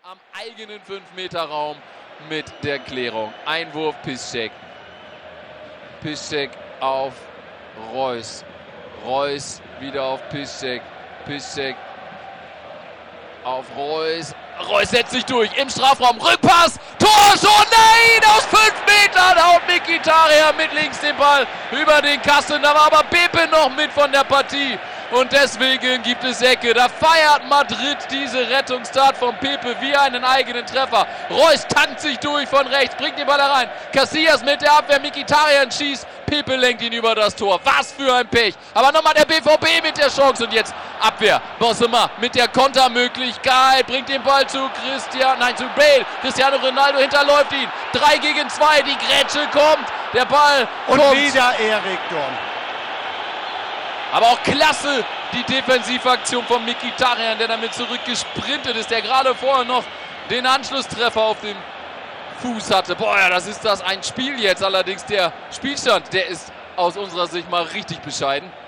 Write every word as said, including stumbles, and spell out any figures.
am eigenen fünf Meter Raum mit der Klärung. Einwurf Piszczek. Piszczek auf Reus. Reus wieder auf Piszczek. Piszczek auf Reus. Reus setzt sich durch im Strafraum. Rückpass. Tor schon. Nein! Aus fünf Metern haut Mkhitaryan mit links den Ball über den Kasten. Da war aber Pepe noch mit von der Partie. Und deswegen gibt es Ecke. Da feiert Madrid diese Rettungstat von Pepe wie einen eigenen Treffer. Reus tankt sich durch von rechts, bringt den Ball herein. Casillas mit der Abwehr, Mkhitaryan schießt. Pepe lenkt ihn über das Tor. Was für ein Pech. Aber nochmal der B V B mit der Chance. Und jetzt Abwehr. Benzema mit der Kontermöglichkeit. Bringt den Ball zu Christian, nein zu Bale. Cristiano Ronaldo hinterläuft ihn. drei gegen zwei. Die Grätsche kommt. Der Ball Und kommt. wieder Erik Durm. Aber auch klasse die Defensivaktion von Mkhitaryan, der damit zurückgesprintet ist, der gerade vorher noch den Anschlusstreffer auf dem Fuß hatte. Boah, ja, das ist das ein Spiel jetzt. Allerdings der Spielstand, der ist aus unserer Sicht mal richtig bescheiden.